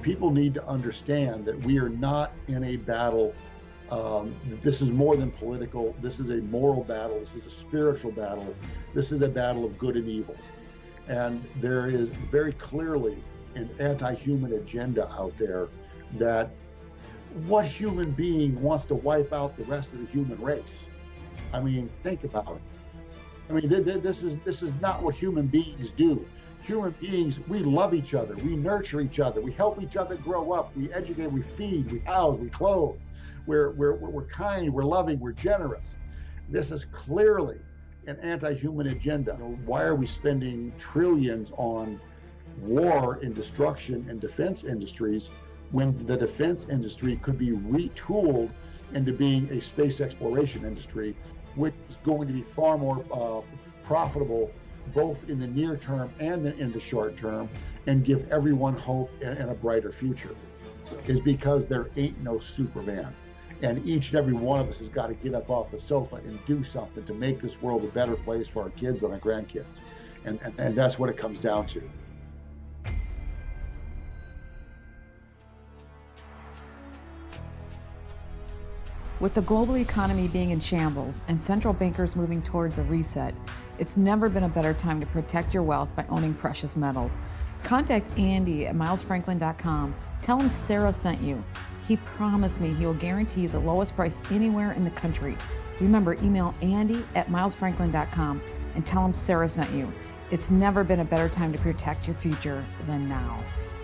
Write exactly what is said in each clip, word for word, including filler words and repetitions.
people need to understand that we are not in a battle. Um, this is more than political. This is a moral battle. This is a spiritual battle. This is a battle of good and evil. And there is very clearly an anti-human agenda out there that what human being wants to wipe out the rest of the human race? I mean, think about it. I mean, th- th- this is this is not what human beings do. Human beings, we love each other, we nurture each other, we help each other grow up, we educate, we feed, we house, we clothe. We're we're we're kind, we're loving, we're generous. This is clearly an anti-human agenda. You know, why are we spending trillions on war and destruction and defense industries when the defense industry could be retooled into being a space exploration industry, which is going to be far more uh, profitable both in the near term and the, in the short term, and give everyone hope and, and a brighter future, is because there ain't no Superman. And each and every one of us has got to get up off the sofa and do something to make this world a better place for our kids and our grandkids. And, and, and that's what it comes down to. With the global economy being in shambles and central bankers moving towards a reset, it's never been a better time to protect your wealth by owning precious metals. Contact Andy at miles franklin dot com. Tell him Sarah sent you. He promised me he will guarantee you the lowest price anywhere in the country. Remember, email Andy at miles franklin dot com and tell him Sarah sent you. It's never been a better time to protect your future than now.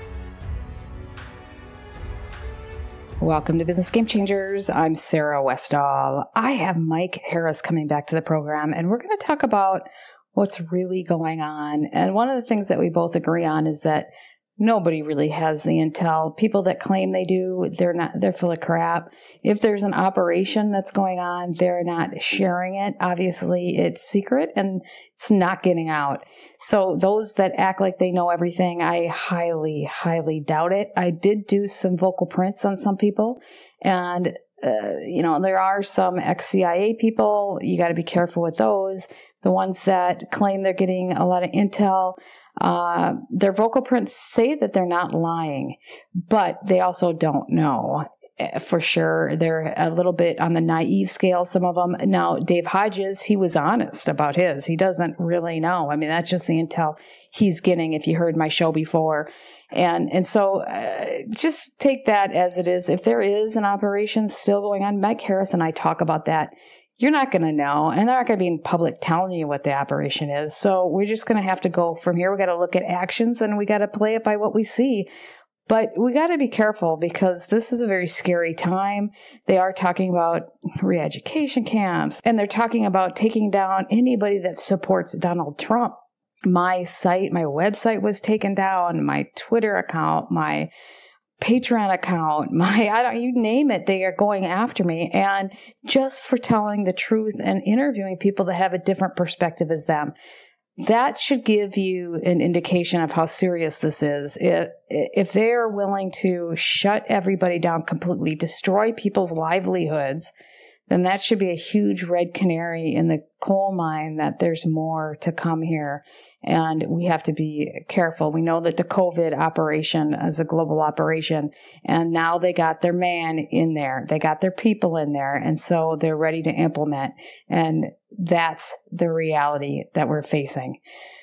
Welcome to Business Game Changers. I'm Sarah Westall. I have Mike Harris coming back to the program, and we're going to talk about what's really going on. And one of the things that we both agree on is that nobody really has the intel. People that claim they do, they're not, they're full of crap. If there's an operation that's going on, they're not sharing it. Obviously, it's secret and it's not getting out. So those that act like they know everything, I highly, highly doubt it. I did do some vocal prints on some people, and Uh, you know, there are some ex-C I A people. You got to be careful with those. The ones that claim they're getting a lot of intel, uh, their vocal prints say that they're not lying, but they also don't know for sure. They're a little bit on the naive scale, some of them. Now, Dave Hodges, he was honest about his. He doesn't really know. I mean, that's just the intel he's getting, if you heard my show before. And and so uh, just take that as it is. If there is an operation still going on, Mike Harris and I talk about that. You're not going to know, and they're not going to be in public telling you what the operation is. So we're just going to have to go from here. We got to look at actions, and we got to play it by what we see. But we got to be careful, because this is a very scary time. They are talking about re-education camps, and they're talking about taking down anybody that supports Donald Trump. My site, my website was taken down, my Twitter account, my Patreon account, my, I don't, you name it, they are going after me. And just for telling the truth and interviewing people that have a different perspective as them. That should give you an indication of how serious this is. If, if they are willing to shut everybody down completely, destroy people's livelihoods, then that should be a huge red canary in the coal mine that there's more to come here. And we have to be careful. We know that the COVID operation is a global operation, and now they got their man in there. They got their people in there, and so they're ready to implement. And that's the reality that we're facing.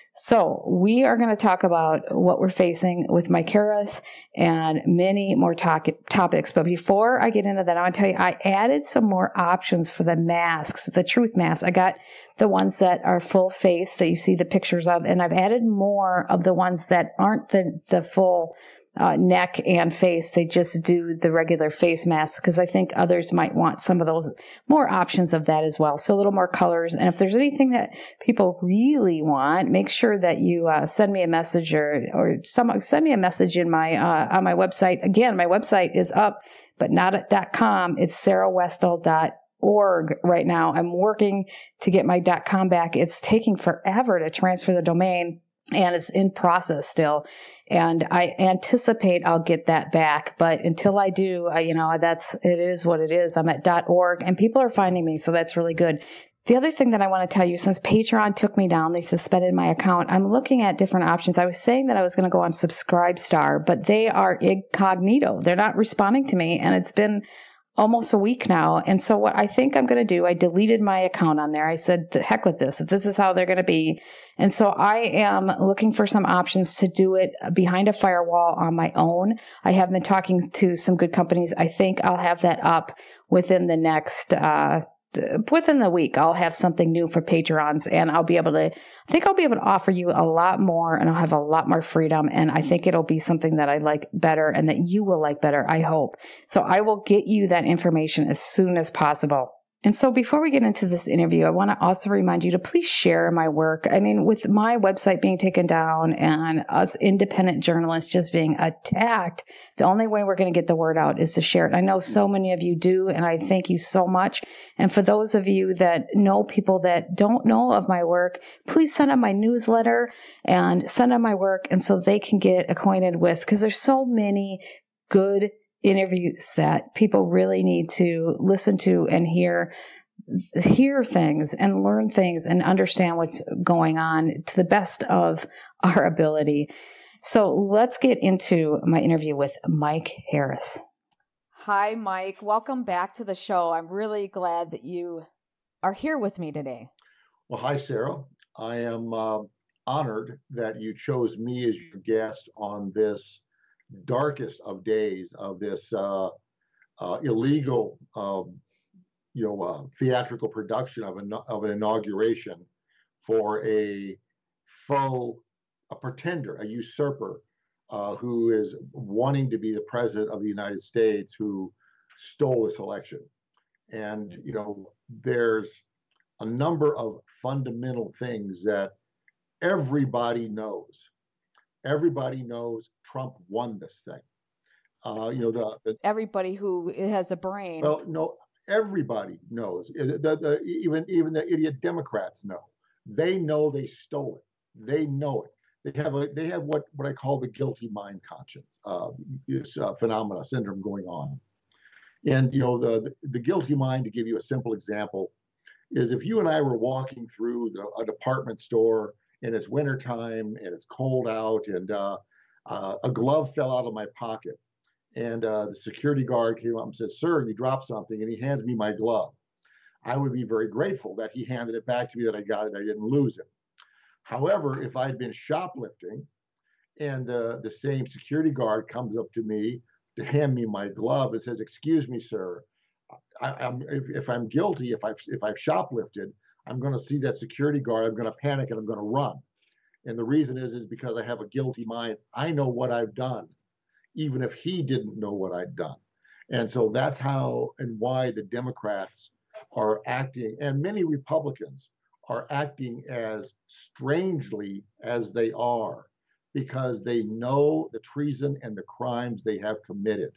So we are going to talk about what we're facing with Mike Harris and many more talk- topics. But before I get into that, I want to tell you, I added some more options for the masks, the truth masks. I got the ones that are full face that you see the pictures of, and I've added more of the ones that aren't the, the full Uh, neck and face. They just do the regular face masks, because I think others might want some of those more options of that as well. So a little more colors. And if there's anything that people really want, make sure that you uh, send me a message or or some send me a message in my uh, on my website. Again, my website is up, but not at .com. It's sarah westall dot org right now. I'm working to get my .com back. It's taking forever to transfer the domain, and it's in process still. And I anticipate I'll get that back. But until I do, I, you know, that's, it is what it is. I'm at .org, and people are finding me. So that's really good. The other thing that I want to tell you, since Patreon took me down, they suspended my account, I'm looking at different options. I was saying that I was going to go on Subscribestar, but they are incognito. They're not responding to me, and it's been almost a week now. And so what I think I'm going to do, I deleted my account on there. I said, the heck with this, if this is how they're going to be. And so I am looking for some options to do it behind a firewall on my own. I have been talking to some good companies. I think I'll have that up within the next, uh, within the week. I'll have something new for Patrons, and I'll be able to, I think I'll be able to offer you a lot more, and I'll have a lot more freedom. And I think it'll be something that I like better and that you will like better, I hope. So I will get you that information as soon as possible. And so before we get into this interview, I want to also remind you to please share my work. I mean, with my website being taken down and us independent journalists just being attacked, the only way we're going to get the word out is to share it. I know so many of you do, and I thank you so much. And for those of you that know people that don't know of my work, please send them my newsletter and send them my work, and so they can get acquainted with, because there's so many good interviews that people really need to listen to and hear hear things and learn things and understand what's going on to the best of our ability. So let's get into my interview with Mike Harris. Hi, Mike. Welcome back to the show. I'm really glad that you are here with me today. Well, hi, Sarah. I am uh, honored that you chose me as your guest on this darkest of days of this uh, uh, illegal, um, you know, uh, theatrical production of an, of an inauguration for a faux, a pretender, a usurper, uh, who is wanting to be the president of the United States, who stole this election. And, you know, there's a number of fundamental things that everybody knows. Everybody knows Trump won this thing. Uh, you know, the, the everybody who has a brain. Well, no, everybody knows. The, the, even even the idiot Democrats know. They know they stole it. They know it. They have a they have what what I call the guilty mind conscience uh, is, uh, phenomena syndrome going on. And you know, the, the the guilty mind, to give you a simple example, is if you and I were walking through the, a department store, and it's wintertime and it's cold out, and uh, uh, a glove fell out of my pocket. And uh, the security guard came up and said, "Sir, you dropped something," and he hands me my glove. I would be very grateful that he handed it back to me, that I got it, I didn't lose it. However, if I'd been shoplifting and uh, the same security guard comes up to me to hand me my glove and says, "Excuse me, sir, I, I'm, if, if I'm guilty, if I've, if I've shoplifted, I'm going to see that security guard, I'm going to panic, and I'm going to run." And the reason is, is because I have a guilty mind. I know what I've done, even if he didn't know what I'd done. And so that's how and why the Democrats are acting, and many Republicans are acting as strangely as they are, because they know the treason and the crimes they have committed.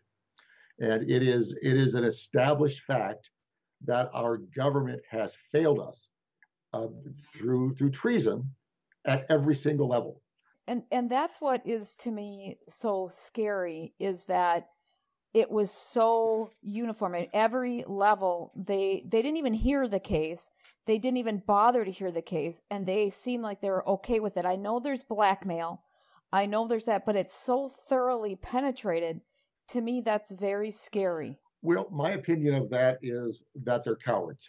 And it is, it is an established fact that our government has failed us uh, through through treason at every single level. And and that's what is, to me, so scary, is that it was so uniform at every level. They they didn't even hear the case. They didn't even bother to hear the case, and they seemed like they were okay with it. I know there's blackmail. I know there's that, but it's so thoroughly penetrated. To me, that's very scary. Well, my opinion of that is that they're cowards.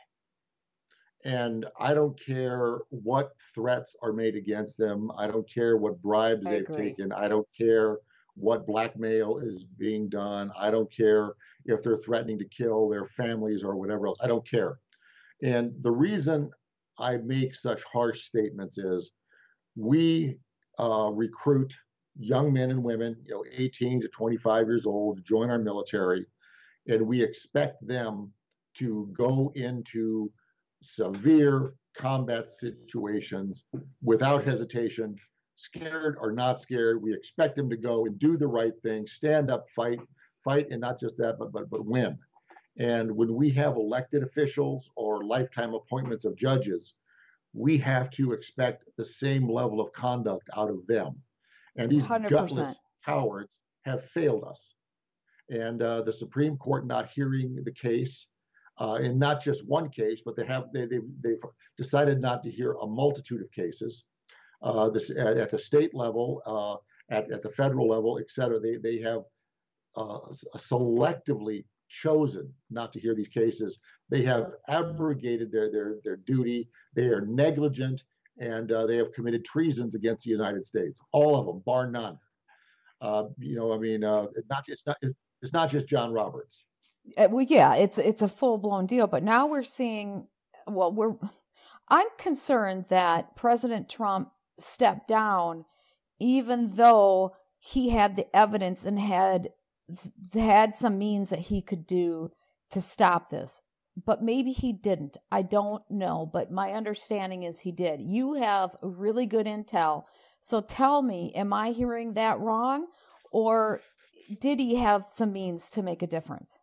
And I don't care what threats are made against them. I don't care what bribes I they've agree. taken. I don't care what blackmail is being done. I don't care if they're threatening to kill their families or whatever else. I don't care. And the reason I make such harsh statements is we uh, recruit young men and women, you know, eighteen to twenty-five years old, to join our military, and we expect them to go into severe combat situations without hesitation, scared or not scared. We expect them to go and do the right thing, stand up, fight, fight, and not just that, but but but win. And when we have elected officials or lifetime appointments of judges, we have to expect the same level of conduct out of them. And these one hundred percent gutless cowards have failed us. And uh, the Supreme Court not hearing the case, uh, in not just one case, but they have they, they they've decided not to hear a multitude of cases. Uh, this at, at the state level, uh, at at the federal level, et cetera. They they have uh, selectively chosen not to hear these cases. They have abrogated their their their duty. They are negligent, and uh, they have committed treasons against the United States. All of them, bar none. Uh, you know, I mean, uh, it's not it's not it's not just John Roberts. Uh, well, yeah, it's it's a full blown deal. But now we're seeing. Well, we're. I'm concerned that President Trump stepped down, even though he had the evidence and had had some means that he could do to stop this. But maybe he didn't. I don't know. But my understanding is he did. You have really good intel. So tell me, am I hearing that wrong? Or did he have some means to make a difference?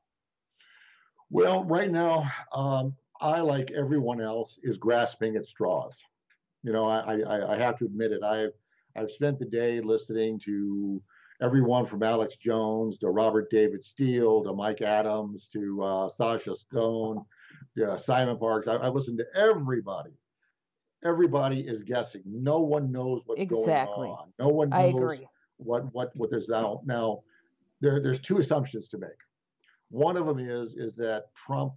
Well, right now, um, I, like everyone else, is grasping at straws. You know, I, I, I have to admit it. I've, I've spent the day listening to everyone from Alex Jones to Robert David Steele to Mike Adams to uh, Sasha Stone, to Simon Parks. I, I've listened to everybody. Everybody is guessing. No one knows what's exactly. going on. No one knows I agree. what what what there's now. Now, there there's two assumptions to make. One of them is is that Trump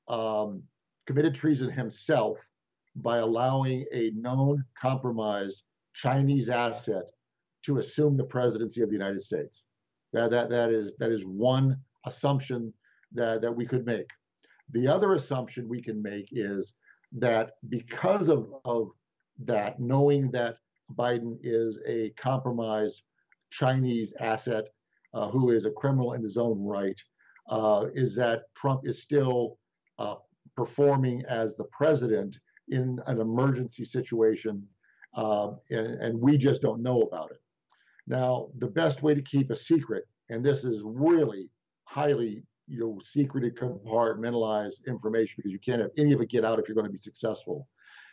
um, committed treason himself by allowing a known compromised Chinese asset to assume the presidency of the United States. That that that is that is one assumption that that we could make. The other assumption we can make is that because of, of that, knowing that Biden is a compromised Chinese asset uh, who is a criminal in his own right, uh, is that Trump is still uh, performing as the president in an emergency situation, uh, and, and we just don't know about it. Now, the best way to keep a secret, and this is really highly you know, secreted, compartmentalized information because you can't have any of it get out if you're going to be successful.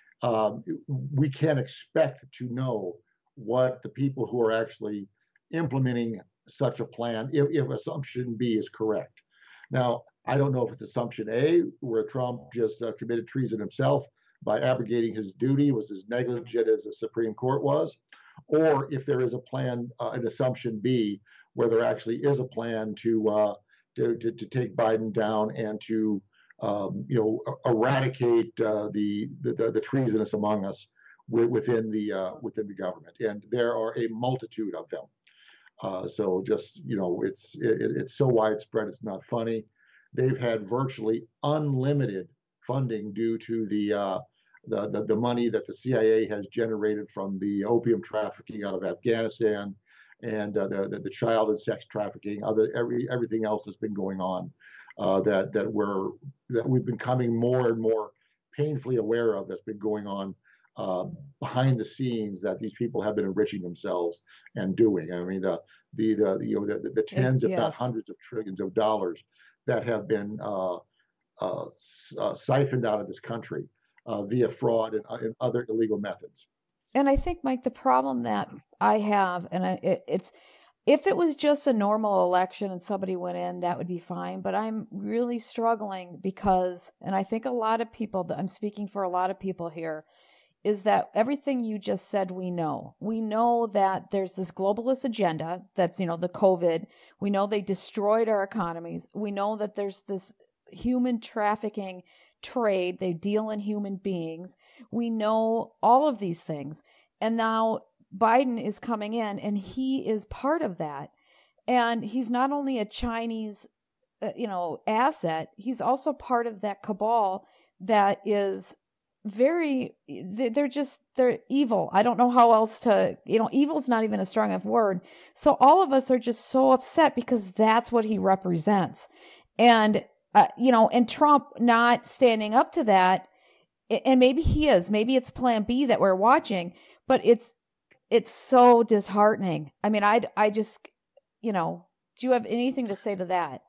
Um, we can't expect to know what the people who are actually implementing such a plan, if, if assumption B is correct. Now, I don't know if it's assumption A, where Trump just uh, committed treason himself by abrogating his duty, was as negligent as the Supreme Court was, or if there is a plan, uh, an assumption B, where there actually is a plan to uh, To, to, to take Biden down and to um, you know eradicate uh, the, the the treasonous among us within the uh, within the government, and there are a multitude of them. Uh, so just you know, it's it, it's so widespread, it's not funny. They've had virtually unlimited funding due to the uh, the, the the money that the C I A has generated from the opium trafficking out of Afghanistan, and uh, the, the the child and sex trafficking, other every everything else that's been going on, uh, that that we're that we've been becoming more and more painfully aware of, that's been going on uh, behind the scenes, that these people have been enriching themselves and doing. I mean, the the the, the you know the, the tens, if yes. not hundreds of trillions of dollars that have been uh, uh, uh, siphoned out of this country uh, via fraud and, uh, and other illegal methods. And I think, Mike, the problem that I have, and I, it, it's, if it was just a normal election and somebody went in, that would be fine. But I'm really struggling because, and I think a lot of people, that I'm speaking for a lot of people here, is that everything you just said, we know. We know that there's this globalist agenda that's, you know, the COVID. We know they destroyed our economies. We know that there's this human trafficking trade. They deal in human beings. We know all of these things. And now Biden is coming in and he is part of that. And he's not only a Chinese, uh, you know, asset, he's also part of that cabal that is very, they're just, they're evil. I don't know how else to, you know, evil's not even a strong enough word. So all of us are just so upset because that's what he represents. And Uh, you know, and Trump not standing up to that, and maybe he is, maybe it's plan B that we're watching, but it's, it's so disheartening. I mean, I, I just, you know, do you have anything to say to that?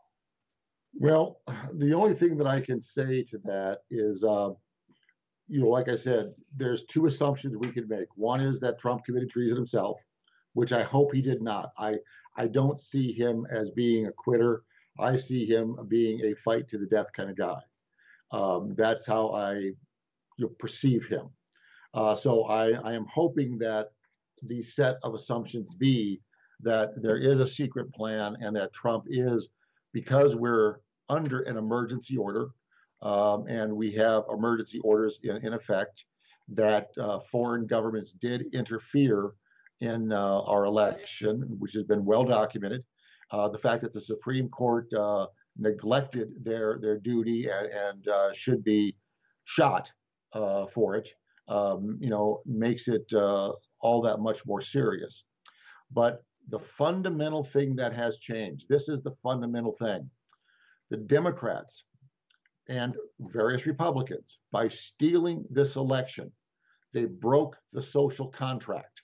Well, the only thing that I can say to that is, uh, you know, like I said, there's two assumptions we can make. One is that Trump committed treason himself, which I hope he did not. I, I don't see him as being a quitter. I see him being a fight to the death kind of guy. Um, that's how I you know, perceive him. Uh, so I, I am hoping that the set of assumptions be that there is a secret plan and that Trump is, because we're under an emergency order um, and we have emergency orders in, in effect, that uh, foreign governments did interfere in uh, our election, which has been well documented. Uh, the fact that the Supreme Court uh, neglected their their duty and, and uh, should be shot uh, for it, um, you know, makes it uh, all that much more serious. But the fundamental thing that has changed, this is the fundamental thing. The Democrats and various Republicans, by stealing this election, they broke the social contract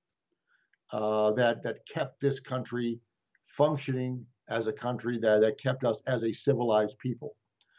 uh, that, that kept this country functioning as a country, that, that kept us as a civilized people.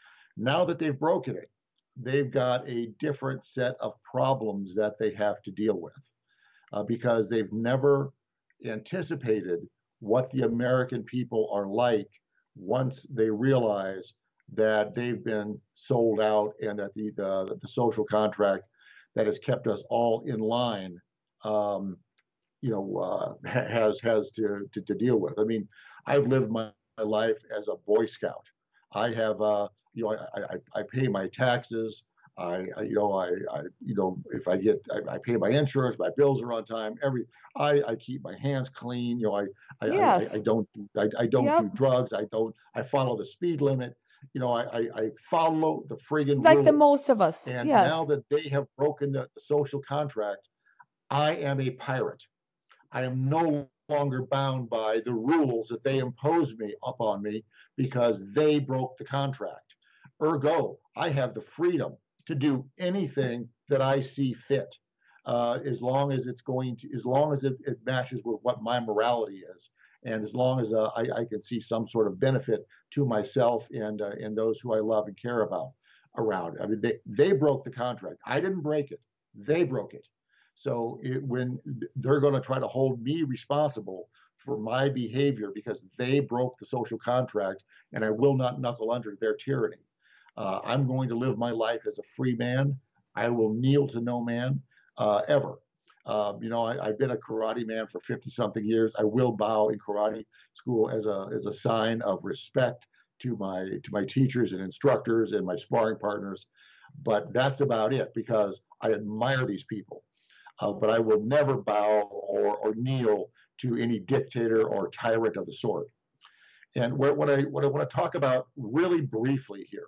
Now that they've broken it, they've got a different set of problems that they have to deal with uh, because they've never anticipated what the American people are like once they realize that they've been sold out and that the, the, the social contract that has kept us all in line, um, you know, uh, has has to, to, to deal with. I mean, I've lived my, my life as a Boy Scout. I have, uh, you know, I, I, I pay my taxes. I, I, you know, I, I, you know, if I get, I, I pay my insurance, my bills are on time. Every, I, I keep my hands clean. You know, I, I, Yes. I, I don't, I, I don't Yep. do drugs. I don't, I follow the speed limit. You know, I, I, I follow the friggin' Like rules. the most of us. And Yes. now that they have broken the, the social contract, I am a pirate. I am no longer bound by the rules that they impose me upon me because they broke the contract. Ergo, I have the freedom to do anything that I see fit, uh, as long as it's going to, as long as it, it matches with what my morality is, and as long as uh, I, I can see some sort of benefit to myself and uh, and those who I love and care about around. I mean, they they broke the contract. I didn't break it. They broke it. So it, when they're going to try to hold me responsible for my behavior because they broke the social contract, and I will not knuckle under their tyranny. Uh, I'm going to live my life as a free man. I will kneel to no man uh, ever. Uh, you know, I, I've been a karate man for fifty something years. I will bow in karate school as a as a sign of respect to my to my teachers and instructors and my sparring partners. But that's about it because I admire these people. Uh, but I will never bow or, or kneel to any dictator or tyrant of the sort. And what, what, I, what I want to talk about really briefly here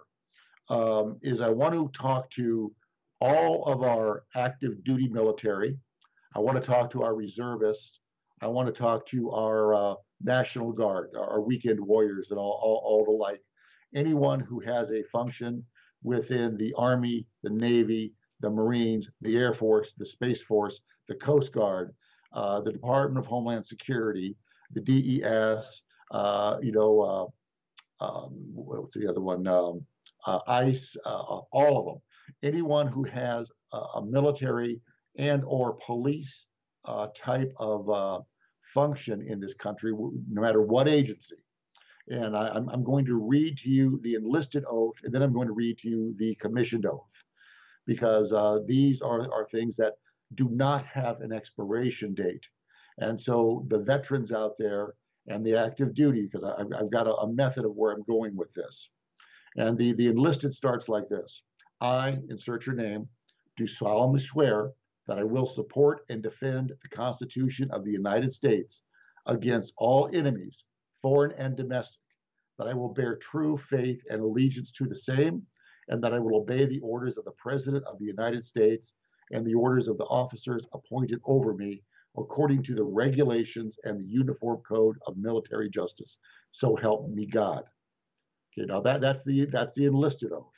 um, is I want to talk to all of our active duty military. I want to talk to our reservists. I want to talk to our uh, National Guard, our weekend warriors, and all, all, all the like. Anyone who has a function within the Army, the Navy, the Marines, the Air Force, the Space Force, the Coast Guard, uh, the Department of Homeland Security, the D E S, uh, you know, uh, um, what's the other one? Um, uh, ICE, uh, all of them. Anyone who has a, a military and or police uh, type of uh, function in this country, no matter what agency. And I, I'm, I'm going to read to you the enlisted oath, and then I'm going to read to you the commissioned oath, because uh, these are, are things that do not have an expiration date. And so the veterans out there and the active duty, because I've, I've got a, a method of where I'm going with this. And the, the enlisted starts like this. I, insert your name, do solemnly swear that I will support and defend the Constitution of the United States against all enemies, foreign and domestic, that I will bear true faith and allegiance to the same, and that I will obey the orders of the President of the United States and the orders of the officers appointed over me according to the regulations and the Uniform Code of Military Justice. So help me God. Okay, now that, that's the that's the enlisted oath.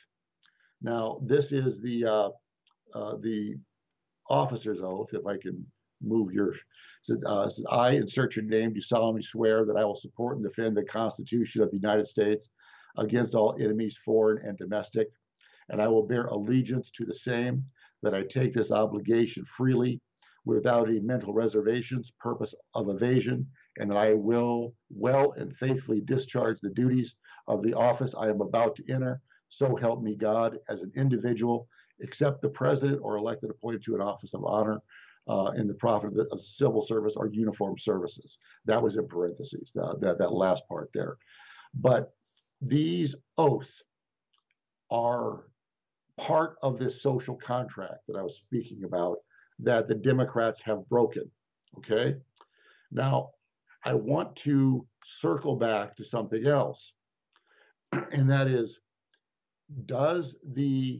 Now this is the uh, uh, the officer's oath. If I can move your, says, uh, says, I insert your name, do solemnly swear that I will support and defend the Constitution of the United States against all enemies, foreign and domestic, and I will bear allegiance to the same, that I take this obligation freely without any mental reservations, purpose of evasion, and that I will well and faithfully discharge the duties of the office I am about to enter, so help me God, as an individual, except the president or elected appointed to an office of honor uh, in the profit of the of civil service or uniformed services. That was in parentheses, uh, that, that last part there. But these oaths are part of this social contract that I was speaking about that the Democrats have broken, okay? Now, I want to circle back to something else, and that is, does the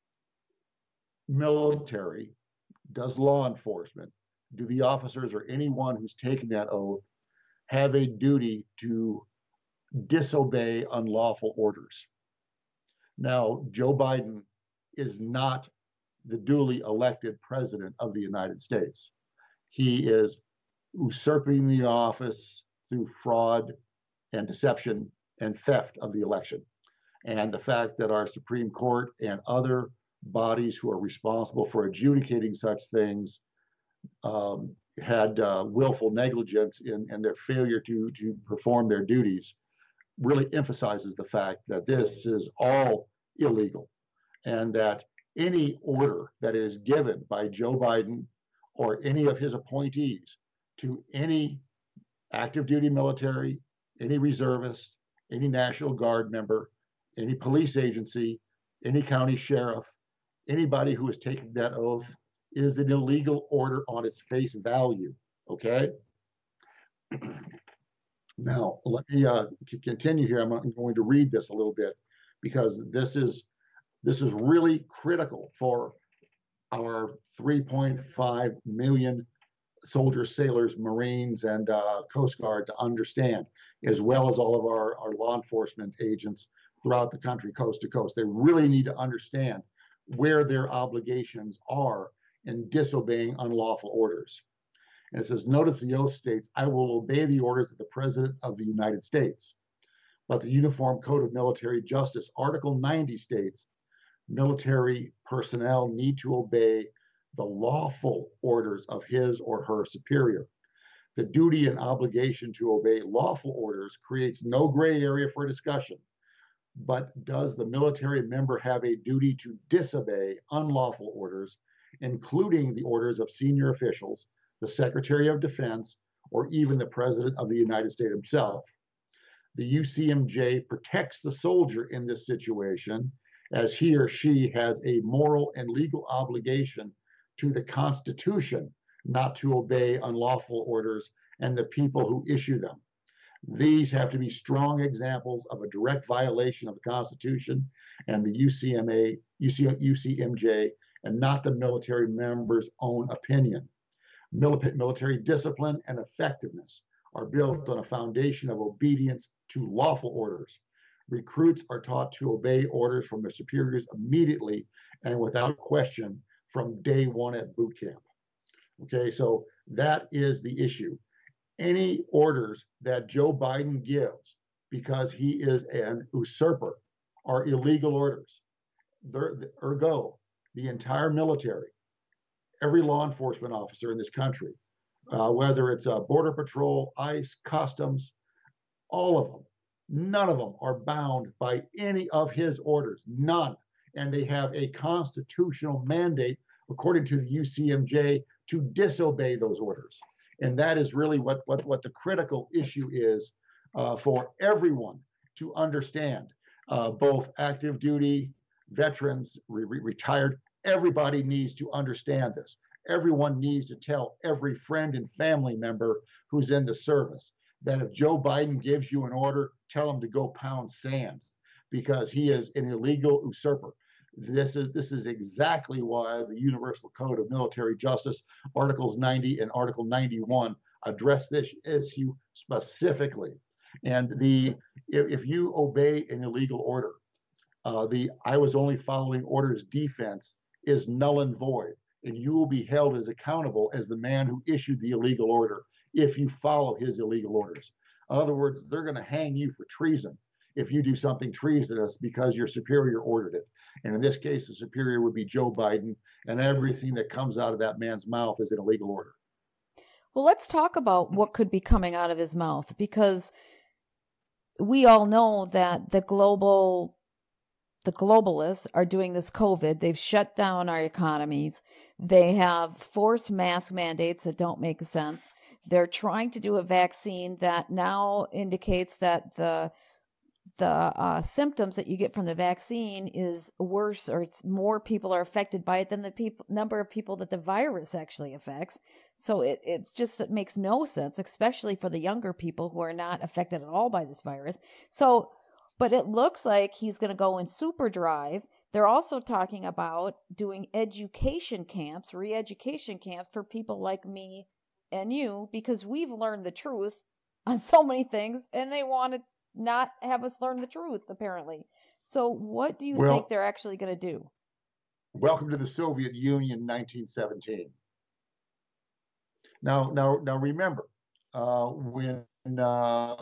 military, does law enforcement, do the officers or anyone who's taken that oath have a duty to disobey unlawful orders? Now, Joe Biden is not the duly elected president of the United States. He is usurping the office through fraud and deception and theft of the election. And the fact that our Supreme Court and other bodies who are responsible for adjudicating such things um, had uh, willful negligence in, in their failure to, to perform their duties really emphasizes the fact that this is all illegal, and that any order that is given by Joe Biden or any of his appointees to any active duty military, any reservist, any National Guard member, any police agency, any county sheriff, anybody who is taking that oath is an illegal order on its face value, okay? Now, let me uh, continue here. I'm going to read this a little bit because this is this is really critical for our three point five million soldiers, sailors, Marines, and uh, Coast Guard to understand, as well as all of our, our law enforcement agents throughout the country, coast to coast. They really need to understand where their obligations are in disobeying unlawful orders. And it says, notice the oath states, I will obey the orders of the President of the United States. But the Uniform Code of Military Justice, Article ninety states, military personnel need to obey the lawful orders of his or her superior. The duty and obligation to obey lawful orders creates no gray area for discussion. But does the military member have a duty to disobey unlawful orders, including the orders of senior officials, the Secretary of Defense, or even the President of the United States himself? The U C M J protects the soldier in this situation, as he or she has a moral and legal obligation to the Constitution not to obey unlawful orders and the people who issue them. These have to be strong examples of a direct violation of the Constitution and the U C M A, U C, U C M J, and not the military member's own opinion. Military discipline and effectiveness are built on a foundation of obedience to lawful orders. Recruits are taught to obey orders from their superiors immediately and without question from day one at boot camp. Okay, so that is the issue. Any orders that Joe Biden gives because he is an usurper are illegal orders. Ergo, the entire military, every law enforcement officer in this country, uh, whether it's uh, Border Patrol, ICE, Customs, all of them, none of them are bound by any of his orders, none. And they have a constitutional mandate, according to the U C M J, to disobey those orders. And that is really what, what, what the critical issue is uh, for everyone to understand, uh, both active duty, veterans, re- re- retired. Everybody needs to understand this. Everyone needs to tell every friend and family member who's in the service that if Joe Biden gives you an order, tell him to go pound sand, because he is an illegal usurper. This is this is exactly why the Universal Code of Military Justice, Articles ninety and Article ninety-one, address this issue specifically. And the if, if you obey an illegal order, uh, the I was only following orders defense is null and void, and you will be held as accountable as the man who issued the illegal order if you follow his illegal orders. In other words, they're going to hang you for treason if you do something treasonous because your superior ordered it. And in this case, the superior would be Joe Biden, and everything that comes out of that man's mouth is an illegal order. Well, let's talk about what could be coming out of his mouth, because we all know that the global the globalists are doing this COVID. They've shut down our economies. They have forced mask mandates that don't make sense. They're trying to do a vaccine that now indicates that the the uh, symptoms that you get from the vaccine is worse, or it's more people are affected by it than the people number of people that the virus actually affects. So it it's just, it makes no sense, especially for the younger people who are not affected at all by this virus. So, but it looks like he's going to go in super drive. They're also talking about doing education camps, re-education camps for people like me and you, because we've learned the truth on so many things, and they want to not have us learn the truth, apparently. So what do you Well, think they're actually going to do? Welcome to the Soviet Union, nineteen seventeen. Now, now, now, remember uh, when uh,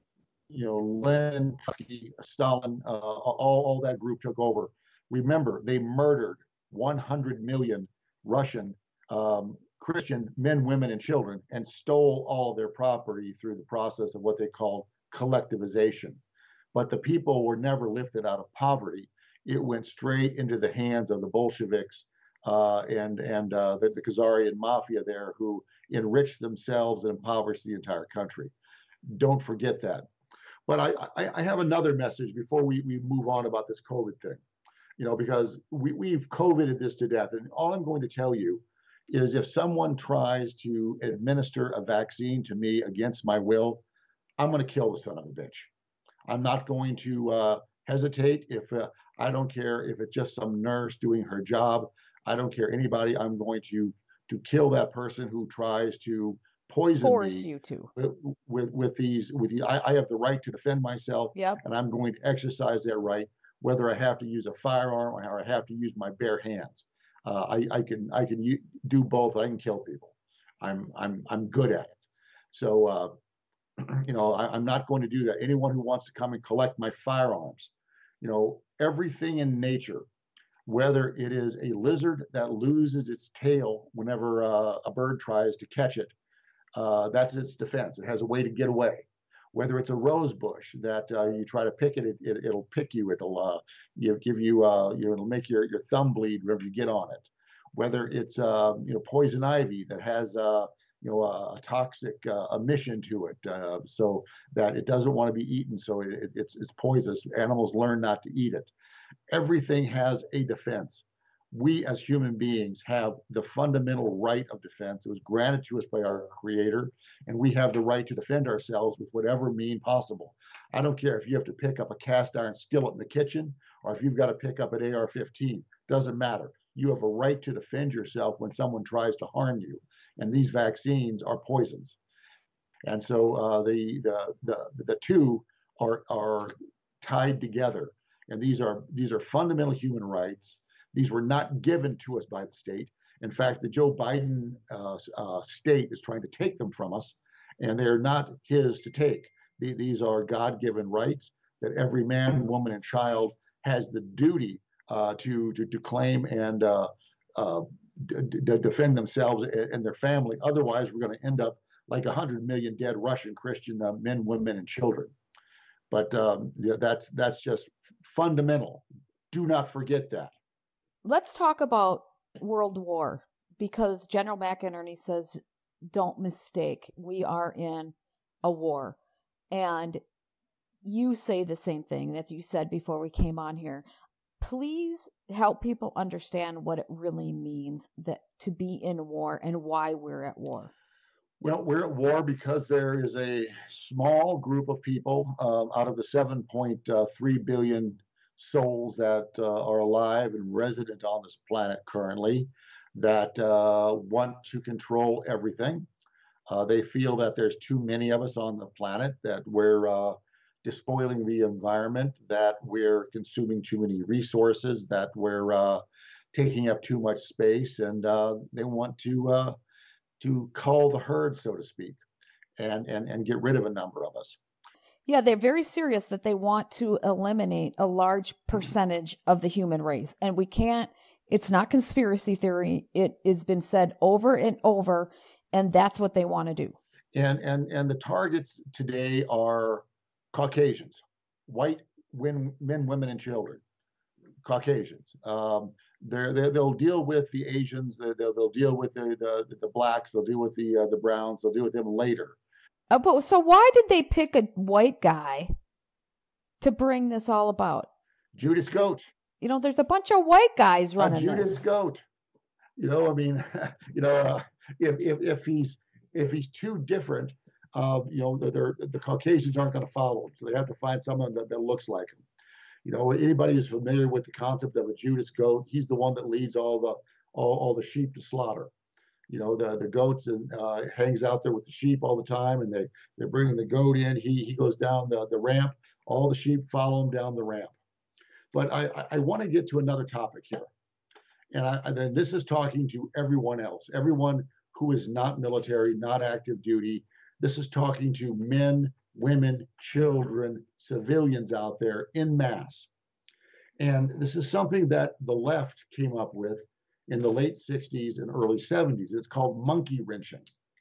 you know Lenin, Trotsky, Stalin, uh, all all that group took over. Remember, they murdered one hundred million Russian um, Christian men, women, and children, and stole all of their property through the process of what they called collectivization. But the people were never lifted out of poverty. It went straight into the hands of the Bolsheviks uh, and and uh, the, the Khazarian mafia there, who enriched themselves and impoverished the entire country. Don't forget that. But I, I, I have another message before we, we move on about this COVID thing, you know, because we, we've COVIDed this to death. And all I'm going to tell you is, if someone tries to administer a vaccine to me against my will, I'm going to kill the son of a bitch. I'm not going to uh, hesitate. If uh, I don't care if it's just some nurse doing her job, I don't care anybody. I'm going to to kill that person who tries to poison Force me you to. with, with with these with the. I, I have the right to defend myself, Yep. and I'm going to exercise that right, whether I have to use a firearm or I have to use my bare hands. Uh, I, I can I can u- do both. I can kill people. I'm I'm I'm good at it. So. Uh, You know, I, I'm not going to do that. Anyone who wants to come and collect my firearms, you know, everything in nature, whether it is a lizard that loses its tail whenever uh, a bird tries to catch it, uh, that's its defense. It has a way to get away. Whether it's a rose bush that uh, you try to pick it, it, it it'll pick you. It'll uh, you give you, uh, you know, it'll make your, your thumb bleed whenever you get on it. Whether it's uh, you know, poison ivy that has uh, you know, a, a toxic uh, emission to it, uh, so that it doesn't want to be eaten, so it, it's it's poisonous. Animals learn not to eat it. Everything has a defense. We as human beings have the fundamental right of defense. It was granted to us by our Creator, and we have the right to defend ourselves with whatever mean possible. I don't care if you have to pick up a cast iron skillet in the kitchen, or if you've got to pick up an A R fifteen. Doesn't matter. You have a right to defend yourself when someone tries to harm you. And these vaccines are poisons. And so uh, the, the the the two are are tied together. And these are these are fundamental human rights. These were not given to us by the state. In fact, the Joe Biden uh, uh, state is trying to take them from us, and they're not his to take. The, these are God-given rights that every man, woman, and child has the duty uh, to, to to claim and uh, uh, d- d- defend themselves and their family. Otherwise, we're going to end up like one hundred million dead Russian Christian uh, men, women, and children. But um, yeah, that's that's just fundamental. Do not forget that. Let's talk about World War, because General McInerney says, don't mistake, we are in a war. And you say the same thing as you said before we came on here. Please help people understand what it really means that to be in war and why we're at war. Well, we're at war because there is a small group of people uh, out of the seven point three billion souls that uh, are alive and resident on this planet currently that uh, want to control everything. Uh, they feel that there's too many of us on the planet, that we're uh, despoiling the environment, that we're consuming too many resources, that we're uh, taking up too much space, and uh, they want to uh, to cull the herd, so to speak, and, and, and get rid of a number of us. Yeah, they're very serious that they want to eliminate a large percentage of the human race. And we can't, it's not conspiracy theory. It has been said over and over, and that's what they want to do. And, and, and the targets today are Caucasians, white men, men, women, and children. Caucasians. Um, they're, they're, they'll deal with the Asians. They'll, they'll deal with the, the, the blacks. They'll deal with the, uh, the browns. They'll deal with them later. Uh, but so why did they pick a white guy to bring this all about? Judas Goat. You know, there's a bunch of white guys running uh, Judas this. Goat. You know, I mean, you know, uh, if, if if he's if he's too different, uh, you know, they're, the Caucasians aren't going to follow him, so they have to find someone that, that looks like him. You know, anybody who's familiar with the concept of a Judas Goat, he's the one that leads all the all, all the sheep to slaughter. You know, the the goats and uh, hangs out there with the sheep all the time, and they they're bringing the goat in. He he goes down the, the ramp. All the sheep follow him down the ramp. But I I, I want to get to another topic here, and I and then this is talking to everyone else, everyone who is not military, not active duty. This is talking to men, women, children, civilians out there en masse. And this is something that the left came up with in the late sixties and early seventies. It's called monkey wrenching.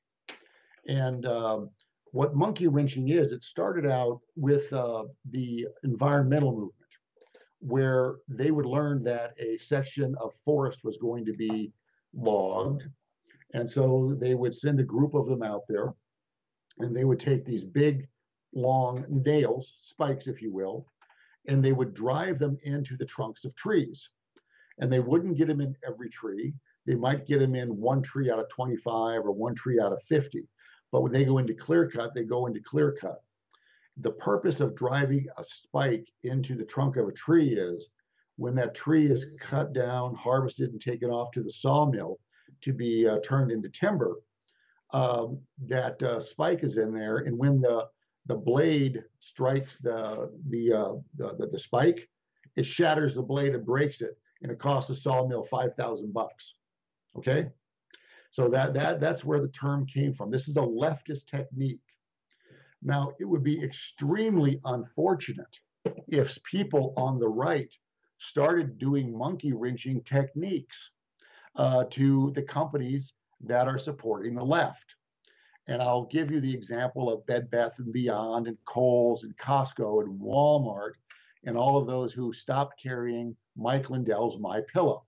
And um, what monkey wrenching is, it started out with uh, the environmental movement, where they would learn that a section of forest was going to be logged. And so they would send a group of them out there, and they would take these big, long nails, spikes, if you will, and they would drive them into the trunks of trees. And they wouldn't get them in every tree. They might get them in one tree out of twenty-five or one tree out of fifty. But when they go into clear cut, they go into clear cut. The purpose of driving a spike into the trunk of a tree is when that tree is cut down, harvested, and taken off to the sawmill to be uh, turned into timber, um, that uh, spike is in there. And when the the blade strikes the the, uh, the the spike, it shatters the blade and breaks it, and it costs the sawmill five thousand bucks. Okay, so that that that's where the term came from. This is a leftist technique. Now, it would be extremely unfortunate if people on the right started doing monkey wrenching techniques uh, to the companies that are supporting the left. And I'll give you the example of Bed Bath and Beyond and Kohl's and Costco and Walmart and all of those who stopped carrying Mike Lindell's MyPillow.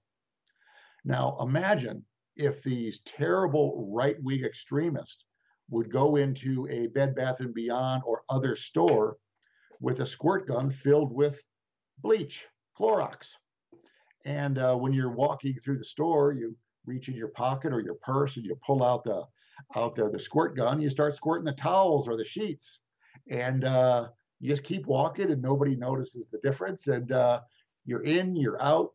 Now, imagine if these terrible right-wing extremists would go into a Bed Bath and Beyond or other store with a squirt gun filled with bleach, Clorox. And uh, when you're walking through the store, you reach in your pocket or your purse and you pull out the out the, the squirt gun, you start squirting the towels or the sheets. And uh, you just keep walking and nobody notices the difference. And uh, you're in, you're out.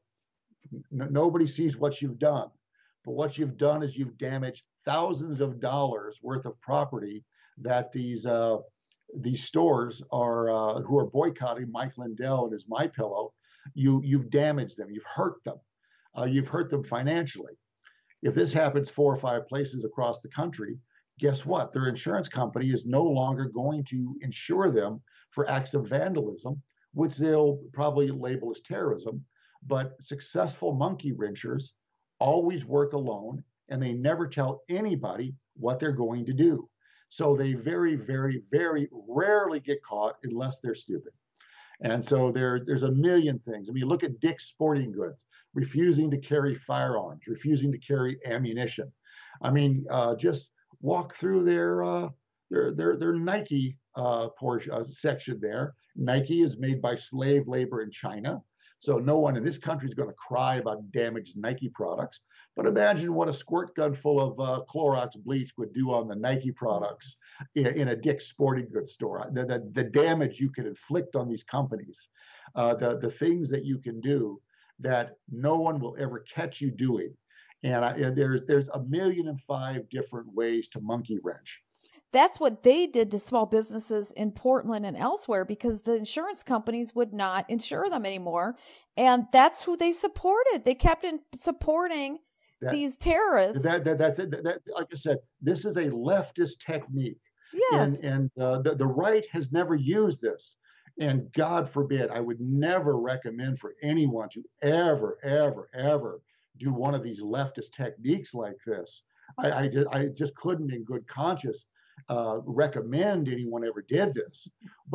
N- nobody sees what you've done. But what you've done is you've damaged thousands of dollars worth of property that these uh, these stores are uh, who are boycotting Mike Lindell and his MyPillow. You you've damaged them. You've hurt them. Uh, you've hurt them financially. If this happens four or five places across the country, guess what? Their insurance company is no longer going to insure them for acts of vandalism, which they'll probably label as terrorism. But successful monkey wrenchers always work alone, and they never tell anybody what they're going to do. So they very, very, very rarely get caught unless they're stupid. And so there, there's a million things. I mean, look at Dick's Sporting Goods, refusing to carry firearms, refusing to carry ammunition. I mean, uh, just walk through their uh, their their, their Nike uh, portion, uh, section there. Nike is made by slave labor in China. So no one in this country is going to cry about damaged Nike products. But imagine what a squirt gun full of uh, Clorox bleach would do on the Nike products in, in a Dick's Sporting Goods store. The, the, the damage you can inflict on these companies, uh, the, the things that you can do that no one will ever catch you doing. And I, there's, there's a million and five different ways to monkey wrench. That's what they did to small businesses in Portland and elsewhere because the insurance companies would not insure them anymore. And that's who they supported. They kept in supporting that, these terrorists. That, that, that's it. That, that, like I said, this is a leftist technique. Yes. And, and uh, the, the right has never used this. And God forbid, I would never recommend for anyone to ever, ever, ever do one of these leftist techniques like this. I, I, just, I just couldn't in good conscience Uh, recommend anyone ever did this. But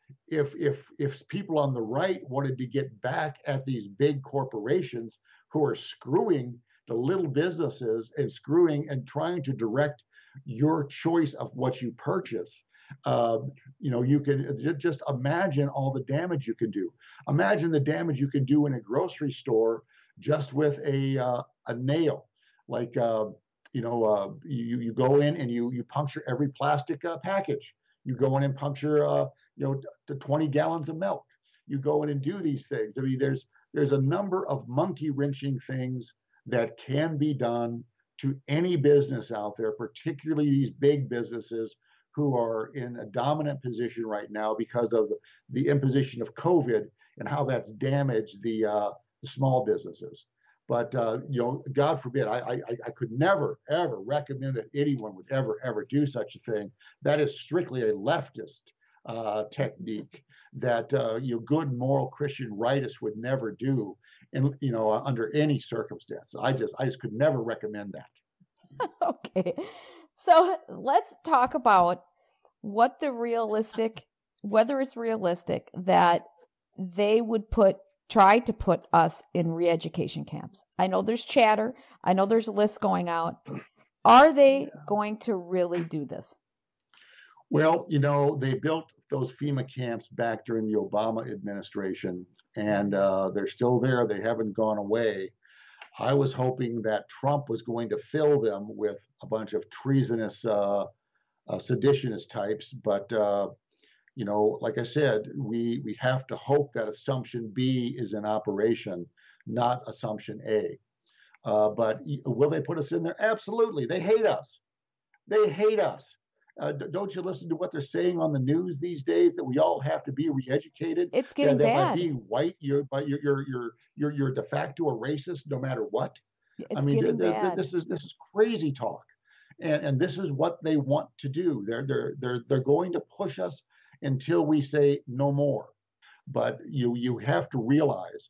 if if if people on the right wanted to get back at these big corporations who are screwing the little businesses and screwing and trying to direct your choice of what you purchase, uh, you know, you can just imagine all the damage you can do. Imagine the damage you can do in a grocery store just with a uh, a nail. Like, uh, you know, uh, you you go in and you you puncture every plastic uh, package. You go in and puncture, uh, you know, the twenty gallons of milk. You go in and do these things. I mean, there's there's a number of monkey wrenching things that can be done to any business out there, particularly these big businesses who are in a dominant position right now because of the imposition of COVID and how that's damaged the uh, the small businesses. But uh, you know, God forbid, I, I I could never ever recommend that anyone would ever ever do such a thing. That is strictly a leftist uh, technique that uh, you know, good moral Christian rightists would never do, in you know, under any circumstance. I just I just could never recommend that. Okay, so let's talk about what the realistic, whether it's realistic that they would put. Try to put us in re-education camps. I know there's chatter. I know there's lists going out. Are they yeah. going to really do this? Well, you know, they built those FEMA camps back during the Obama administration, and uh, they're still there. They haven't gone away. I was hoping that Trump was going to fill them with a bunch of treasonous, uh, uh, seditionist types, but uh, you know, like I said, we we have to hope that assumption B is in operation, not assumption A. Uh, but will they put us in there? Absolutely. They hate us. They hate us. Uh, don't you listen to what they're saying on the news these days, that we all have to be re-educated? It's getting that, that bad. By being white, you're but you're you're you're you're you're de facto a racist no matter what. It's I mean, getting th- th- bad. this is this is crazy talk, and and this is what they want to do. They're they're they're they're going to push us until we say no more. But you you have to realize,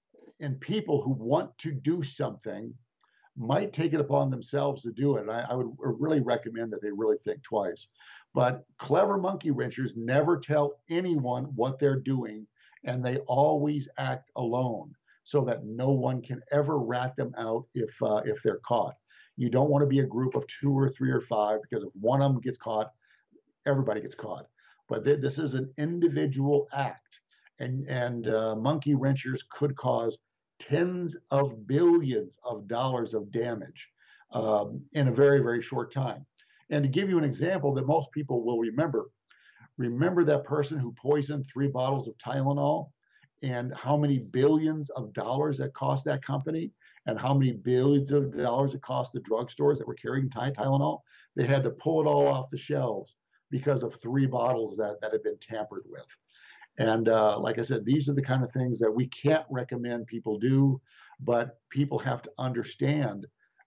and people who want to do something might take it upon themselves to do it. And I, I would really recommend that they really think twice. But clever monkey wrenchers never tell anyone what they're doing, and they always act alone so that no one can ever rat them out if uh, if they're caught. You don't want to be a group of two or three or five, because if one of them gets caught, everybody gets caught. But th- this is an individual act, and and uh, monkey wrenchers could cause tens of billions of dollars of damage um, in a very, very short time. And to give you an example that most people will remember, remember that person who poisoned three bottles of Tylenol, and how many billions of dollars that cost that company, and how many billions of dollars it cost the drugstores that were carrying Ty- Tylenol? They had to pull it all off the shelves because of three bottles that, that had been tampered with. And uh, like I said, these are the kind of things that we can't recommend people do, but people have to understand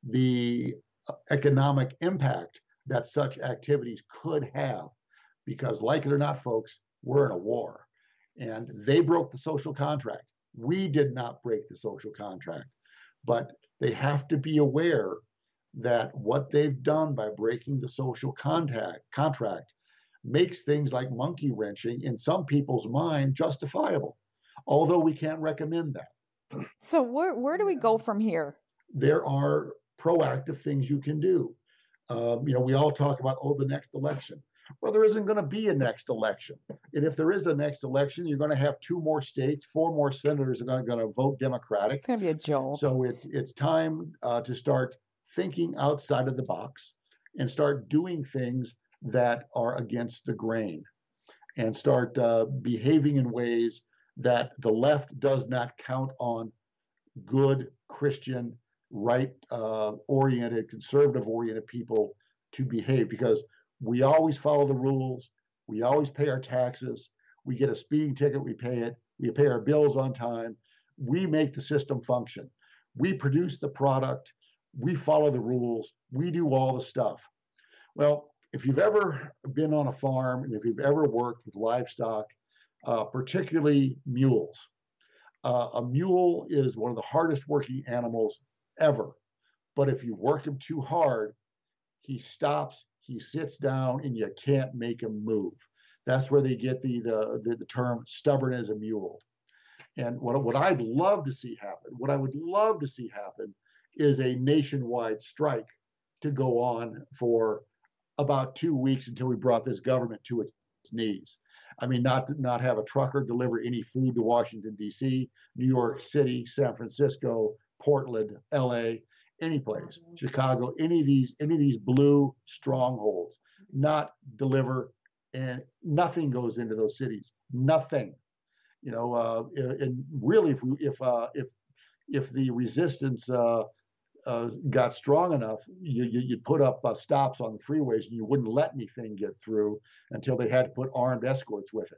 the economic impact that such activities could have. Because like it or not, folks, we're in a war. And they broke the social contract. We did not break the social contract. But they have to be aware that what they've done by breaking the social contact, contract makes things like monkey wrenching in some people's mind justifiable, although we can't recommend that. So where where do we go from here? There are proactive things you can do. Um, you know, we all talk about, oh, the next election. Well, there isn't going to be a next election. And if there is a next election, you're going to have two more states, four more senators are going to, going to vote Democratic. It's going to be a joke. So it's it's time uh, to start thinking outside of the box and start doing things that are against the grain, and start uh, behaving in ways that the left does not count on good Christian, right-oriented, uh, conservative-oriented people to behave, because we always follow the rules, we always pay our taxes, we get a speeding ticket, we pay it, we pay our bills on time, we make the system function, we produce the product, we follow the rules, we do all the stuff. Well, if you've ever been on a farm, and if you've ever worked with livestock, uh, particularly mules, uh, a mule is one of the hardest working animals ever. But if you work him too hard, he stops, he sits down, and you can't make him move. That's where they get the the the, the term stubborn as a mule. And what what I'd love to see happen, what I would love to see happen, is a nationwide strike to go on for about two weeks until we brought this government to its knees. I mean, not not have a trucker deliver any food to Washington, D C, New York City, San Francisco, Portland, L A, any place, Chicago, any of these, any of these blue strongholds, not deliver, and nothing goes into those cities. Nothing. You know, uh, and really, if we, if uh, if if the resistance uh, uh, got strong enough, you, you, you'd put up uh, stops on the freeways, and you wouldn't let anything get through until they had to put armed escorts with it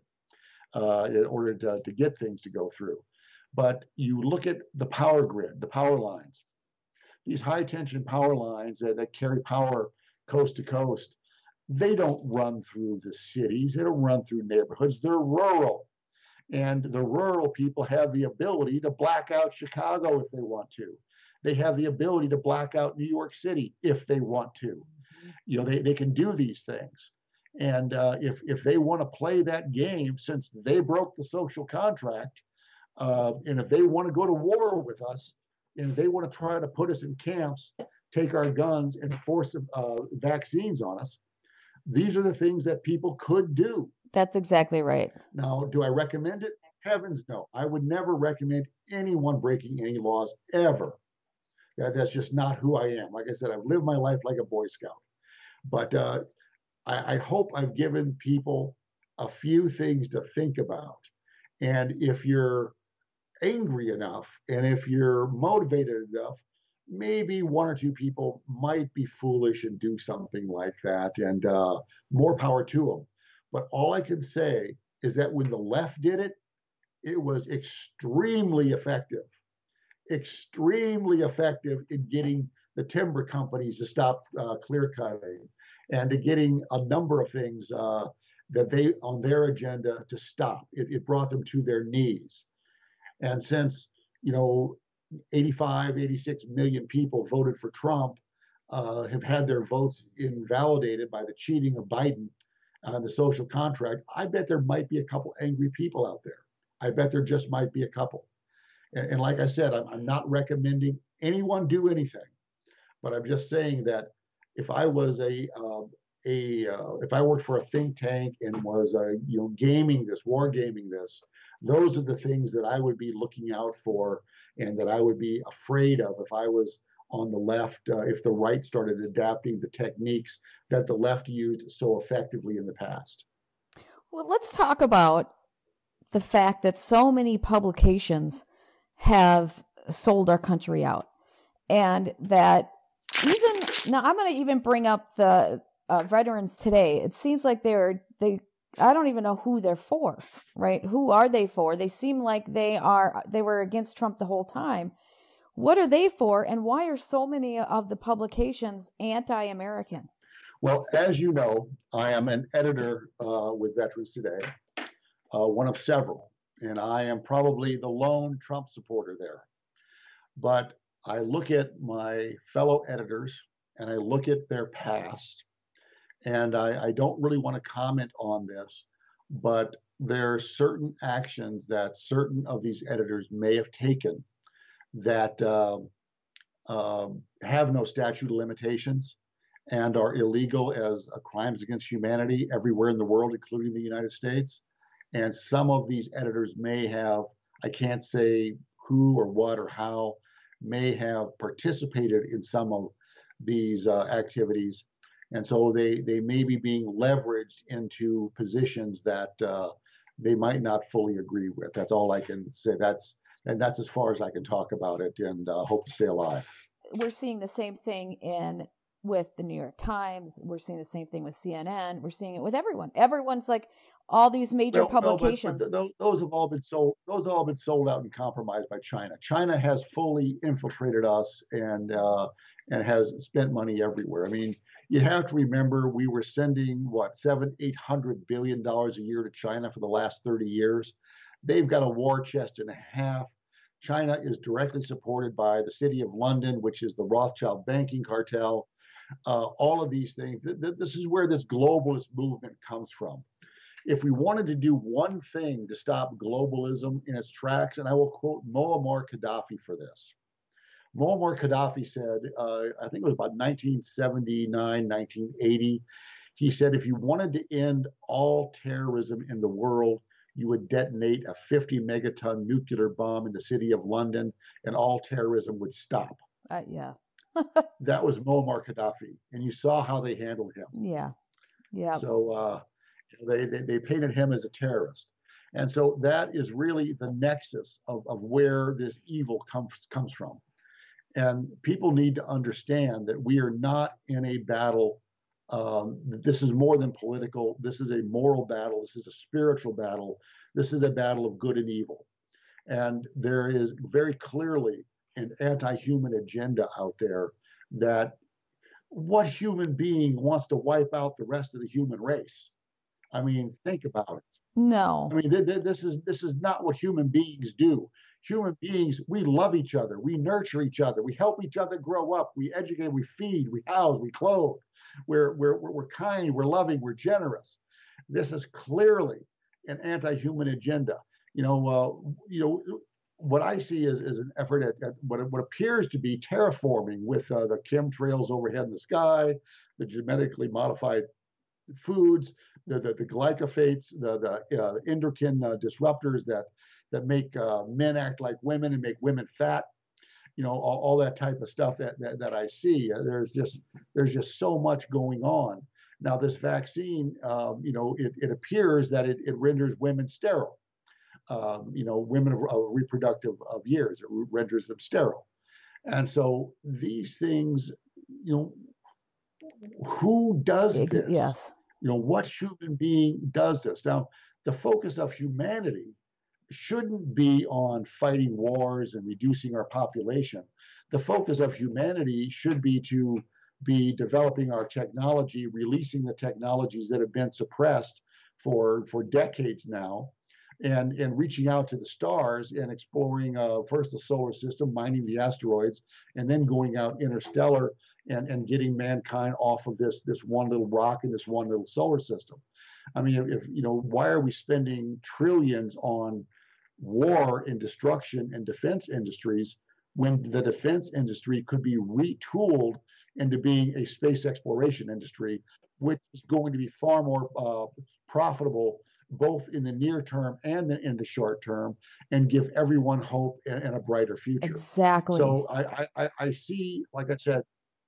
uh, in order to, to get things to go through. But you look at the power grid, the power lines, these high tension power lines that, that carry power coast to coast, they don't run through the cities, they don't run through neighborhoods, they're rural. And the rural people have the ability to black out Chicago if they want to. They have the ability to black out New York City if they want to. You know, they, they can do these things. And uh, if, if they want to play that game, since they broke the social contract, uh, and if they want to go to war with us, and if they want to try to put us in camps, take our guns, and force uh, vaccines on us, these are the things that people could do. That's exactly right. Now, do I recommend it? Heavens no. I would never recommend anyone breaking any laws ever. Yeah, that's just not who I am. Like I said, I've lived my life like a Boy Scout. But uh, I, I hope I've given people a few things to think about. And if you're angry enough, and if you're motivated enough, maybe one or two people might be foolish and do something like that, and uh, more power to them. But all I can say is that when the left did it, it was extremely effective, extremely effective in getting the timber companies to stop uh, clear cutting, and to getting a number of things uh, that they on their agenda to stop. It, it brought them to their knees. And since, you know, eighty-five, eighty-six million people voted for Trump, uh, have had their votes invalidated by the cheating of Biden on the social contract, I bet there might be a couple angry people out there. I bet there just might be a couple. And, and like I said, I'm, I'm not recommending anyone do anything, but I'm just saying that if I was a, uh, a uh, if I worked for a think tank and was, uh, you know, gaming this, war gaming this, those are the things that I would be looking out for, and that I would be afraid of if I was on the left, uh, if the right started adapting the techniques that the left used so effectively in the past. Well, let's talk about the fact that so many publications have sold our country out, and that even now, I'm going to even bring up the uh, Veterans Today. It seems like they're they. I don't even know who they're for, right? Who are they for? They seem like they are. They were against Trump the whole time. What are they for, and why are so many of the publications anti-American? Well, as you know, I am an editor uh, with Veterans Today, uh, one of several, and I am probably the lone Trump supporter there. But I look at my fellow editors, and I look at their past, and I, I don't really want to comment on this, but there are certain actions that certain of these editors may have taken that uh, uh, have no statute of limitations and are illegal as uh, crimes against humanity everywhere in the world, including the United States. And some of these editors may have, I can't say who or what or how, may have participated in some of these uh, activities. And so they, they may be being leveraged into positions that uh, they might not fully agree with. That's all I can say. That's And that's as far as I can talk about it, and uh, hope to stay alive. We're seeing the same thing in with the New York Times. We're seeing the same thing with C N N. We're seeing it with everyone. Everyone's like all these major well, publications. No, but, but those have all been sold. Those have all been sold out and compromised by China. China has fully infiltrated us and uh, and has spent money everywhere. I mean, you have to remember we were sending what seven, eight hundred billion dollars a year to China for the last thirty years. They've got a war chest and a half. China is directly supported by the City of London, which is the Rothschild banking cartel. Uh, all of these things. Th- th- this is where this globalist movement comes from. if we wanted to do one thing to stop globalism in its tracks, and I will quote Muammar Gaddafi for this. Muammar Gaddafi said, uh, I think it was about nineteen seventy-nine, nineteen eighty, he said, if you wanted to end all terrorism in the world, you would detonate a fifty megaton nuclear bomb in the city of London and all terrorism would stop. Uh, yeah. That was Muammar Gaddafi. And you saw how they handled him. Yeah. Yeah. So uh, they, they, they painted him as a terrorist. And so that is really the nexus of, of where this evil comes, comes from. And people need to understand that we are not in a battle. Um, this is more than political. This is a moral battle. This is a spiritual battle. This is a battle of good and evil. And there is very clearly an anti-human agenda out there that what human being wants to wipe out the rest of the human race? I mean, think about it. No. I mean, th- th- this is this is not what human beings do. Human beings, we love each other, we nurture each other, we help each other grow up, we educate, we feed, we house, we clothe. We're we're we're kind, we're loving, we're generous. This is clearly an anti-human agenda. You know, uh, you know what I see is, is an effort at, at what what appears to be terraforming with uh, the chemtrails overhead in the sky, the genetically modified foods, the the, the glycophates, the the uh, endocrine uh, disruptors that that make uh, men act like women and make women fat. You know, all, all that type of stuff that, that that I see. There's just there's just so much going on. Now, this vaccine, um, you know, it, it appears that it, it renders women sterile. Um, you know, women of, of reproductive of years, it renders them sterile. And so these things, you know, who does this? Yes. You know, what human being does this? Now, the focus of humanity shouldn't be on fighting wars and reducing our population. The focus of humanity should be to be developing our technology, releasing the technologies that have been suppressed for, for decades now, and, and reaching out to the stars and exploring uh, first the solar system, mining the asteroids, and then going out interstellar and, and getting mankind off of this, this one little rock in this one little solar system. I mean, if, you know, why are we spending trillions on war and destruction and defense industries when the defense industry could be retooled into being a space exploration industry, which is going to be far more uh, profitable, both in the near term and the, in the short term, and give everyone hope and, and a brighter future. Exactly. So I, I, I see, like I said,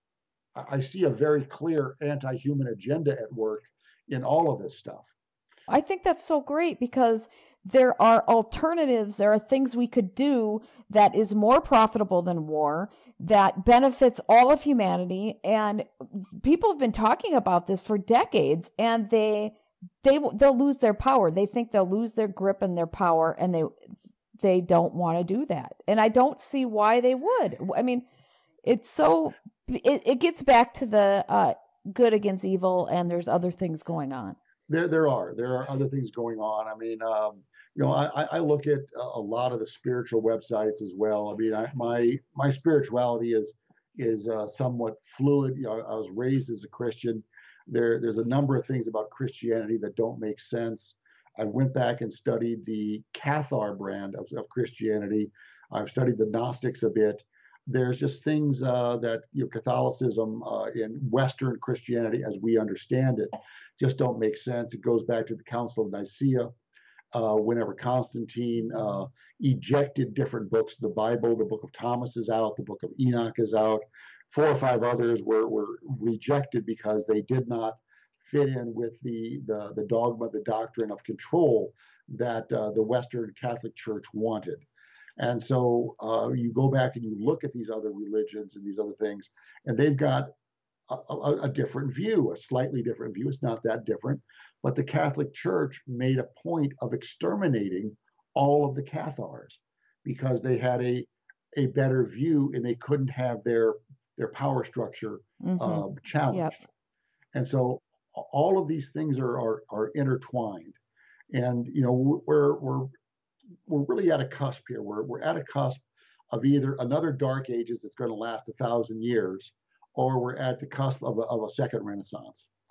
I see a very clear anti-human agenda at work in all of this stuff. I think that's so great because there are alternatives. There are things we could do that is more profitable than war, that benefits all of humanity. And people have been talking about this for decades, and they, they, they'll lose their power. They think they'll lose their grip and their power, and they, they don't want to do that. And I don't see why they would. I mean, it's so, it, it gets back to the, uh, good against evil, and there's other things going on. There, there are. There are other things going on. I mean, um, you know, I, I look at a lot of the spiritual websites as well. I mean, I, my my spirituality is is uh, somewhat fluid. You know, I was raised as a Christian. There, there's a number of things about Christianity that don't make sense. I went back and studied the Cathar brand of, of Christianity. I've studied the Gnostics a bit. There's just things uh, that, you know, Catholicism uh, in Western Christianity, as we understand it, just don't make sense. It goes back to the Council of Nicaea, uh, whenever Constantine uh, ejected different books. The Bible, the Book of Thomas is out, the Book of Enoch is out. Four or five others were, were rejected because they did not fit in with the, the, the dogma, the doctrine of control that uh, the Western Catholic Church wanted. And so uh, you go back and you look at these other religions and these other things, and they've got a, a, a different view, a slightly different view. It's not that different. But the Catholic Church made a point of exterminating all of the Cathars because they had a, a better view and they couldn't have their, their power structure mm-hmm. uh, challenged. Yep. And so all of these things are, are, are intertwined. And, you know, we're, we're, we're really at a cusp here. We're, we're at a cusp of either another dark ages that's going to last a thousand years, or we're at the cusp of a, of a second renaissance.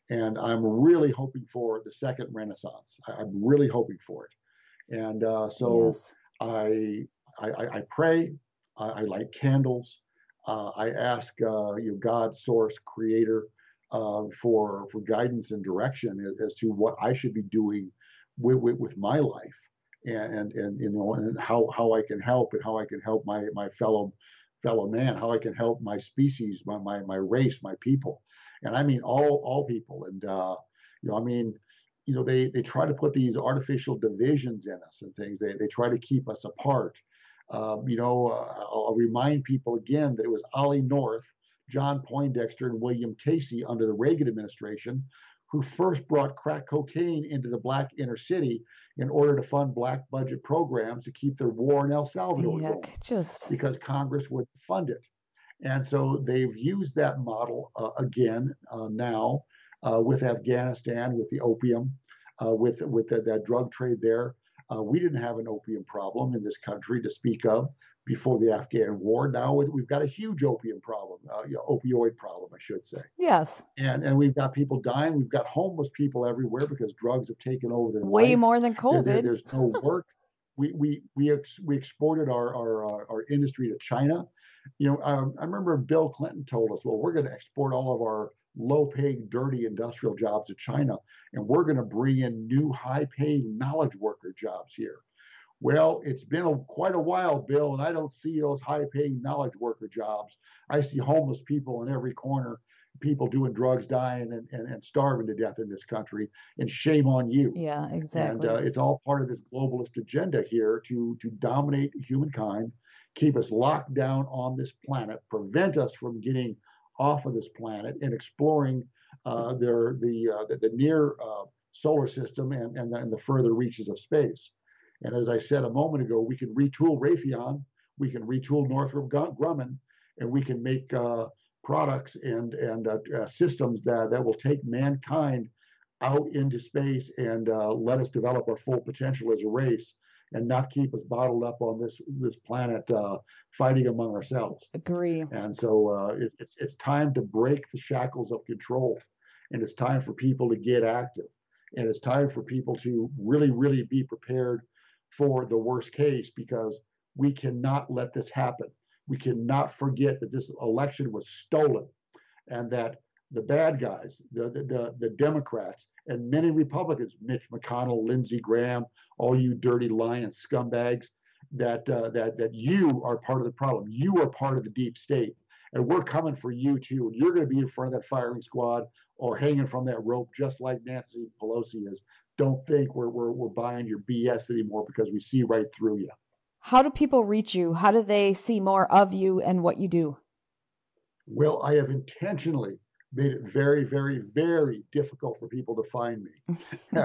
And I'm really hoping for the second renaissance. I'm really hoping for it. And uh, so Yes. I, I, I pray, I, I light candles, uh, I ask uh, you know, God, source, creator, uh, for for guidance and direction as, as to what I should be doing with, with, with my life, and, and and you know, and how how I can help, and how I can help my my fellow fellow man, how I can help my species, my my, my race, my people, and I mean all all people. And uh, you know, I mean, you know, they they try to put these artificial divisions in us and things. They they try to keep us apart. Um, you know, uh, I'll, I'll remind people again that it was Ollie North, John Poindexter, and William Casey under the Reagan administration who first brought crack cocaine into the black inner city in order to fund black budget programs to keep their war in El Salvador Yuck, going, just because Congress would fund it. And so they've used that model uh, again uh, now uh, with Afghanistan, with the opium, uh, with with the, that drug trade there. Uh, we didn't have an opium problem in this country to speak of before the Afghan war. Now we've got a huge opium problem, uh, you know, opioid problem, I should say. yes, And and we've got people dying. We've got homeless people everywhere because drugs have taken over their way life. more than There- COVID. there- there's no work. We we we ex, we exported our, our our our industry to China. You know, um, I remember Bill Clinton told us, well, we're going to export all of our low-paying, dirty industrial jobs to China, and we're going to bring in new, high-paying knowledge worker jobs here. Well, it's been a, quite a while, Bill, and I don't see those high-paying knowledge worker jobs. I see homeless people in every corner, people doing drugs, dying, and, and, and starving to death in this country, and shame on you. Yeah, And exactly. uh, it's all part of this globalist agenda here to, to dominate humankind, keep us locked down on this planet, prevent us from getting off of this planet and exploring uh, their, the, uh, the, the near uh, solar system and, and, the, and the further reaches of space. And as I said a moment ago, we can retool Raytheon, we can retool Northrop Grumman, and we can make uh, products and, and uh, uh, systems that, that will take mankind out into space and uh, let us develop our full potential as a race, and not keep us bottled up on this this planet uh, fighting among ourselves. Agree. And so uh, it, it's it's time to break the shackles of control, and it's time for people to get active, and it's time for people to really, really be prepared for the worst case, because we cannot let this happen. We cannot forget that this election was stolen, and that the bad guys, the the the, the Democrats, and many Republicans, Mitch McConnell, Lindsey Graham, all you dirty lying scumbags, that uh, that that you are part of the problem. You are part of the deep state, and we're coming for you too. And you're going to be in front of that firing squad or hanging from that rope, just like Nancy Pelosi is. Don't think we're we're we're buying your B S anymore, because we see right through you. How do people reach you? How do they see more of you and what you do? Well, I have intentionally made it very, very, very difficult for people to find me.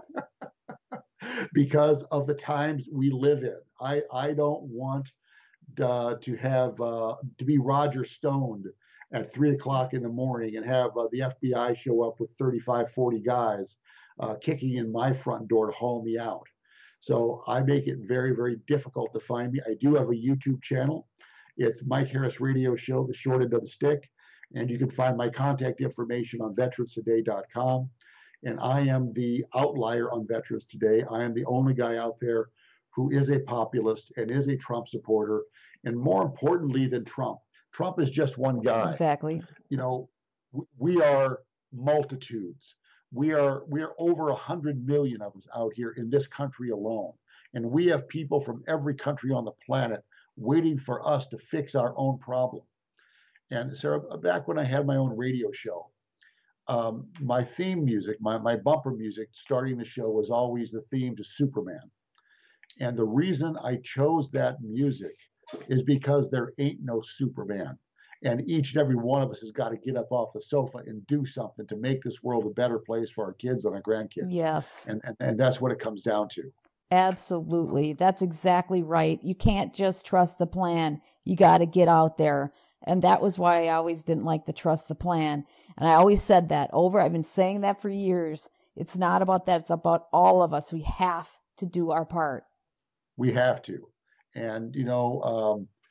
Because of the times we live in. I, I don't want uh, to have uh, to be Roger Stoned at three o'clock in the morning and have uh, the F B I show up with thirty-five, forty guys uh, kicking in my front door to haul me out. So I make it very, very difficult to find me. I do have a YouTube channel. It's Mike Harris Radio Show, The Short End of the Stick. And you can find my contact information on veterans today dot com. And I am the outlier on Veterans Today. I am the only guy out there who is a populist and is a Trump supporter. And more importantly than Trump, Trump is just one guy. Exactly. You know, we are multitudes. We are we are over a hundred million of us out here in this country alone. And we have people from every country on the planet waiting for us to fix our own problem. And Sarah, back when I had my own radio show, um, my theme music, my, my bumper music starting the show was always the theme to Superman. And the reason I chose that music is because there ain't no Superman. And each and every one of us has got to get up off the sofa and do something to make this world a better place for our kids and our grandkids. Yes. And, and, and that's what it comes down to. Absolutely. That's exactly right. You can't just trust the plan. You got to get out there. And that was why I always didn't like the trust the plan. And I always said that over. I've been saying that for years. It's not about that. It's about all of us. We have to do our part. We have to. And, you know, um,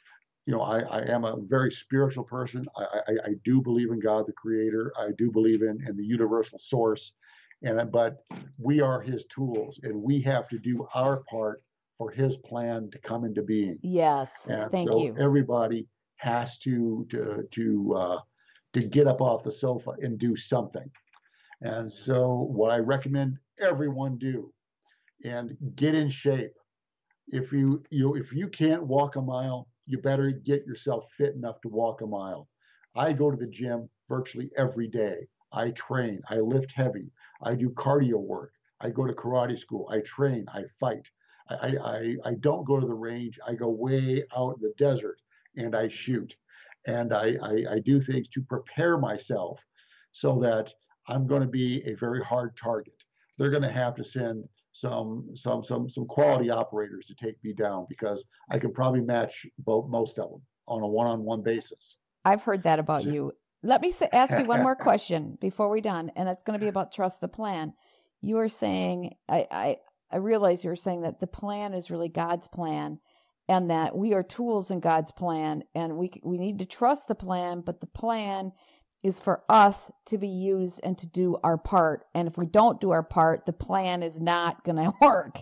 you know, I, I am a very spiritual person. I, I, I do believe in God, the creator. I do believe in, in the universal source. And, but we are his tools, and we have to do our part for his plan to come into being. Yes. And thank so you. everybody has to, to, to, uh, to get up off the sofa and do something. And so what I recommend everyone do, and get in shape. If you, you, if you can't walk a mile, you better get yourself fit enough to walk a mile. I go to the gym virtually every day. I train, I lift heavy, I do cardio work, I go to karate school, I train, I fight. I, I, I don't go to the range, I go way out in the desert and I shoot. And I, I, I do things to prepare myself so that I'm going to be a very hard target. They're going to have to send some some some some quality operators to take me down, because I can probably match both, most of them on a one-on-one basis. I've heard that about so, you. Let me say, ask you one more question before we're done, and it's going to be about trust the plan. You are saying, I, I, I realize you're saying that the plan is really God's plan, and that we are tools in God's plan, and we we need to trust the plan, but the plan is for us to be used and to do our part. And if we don't do our part, the plan is not going to work.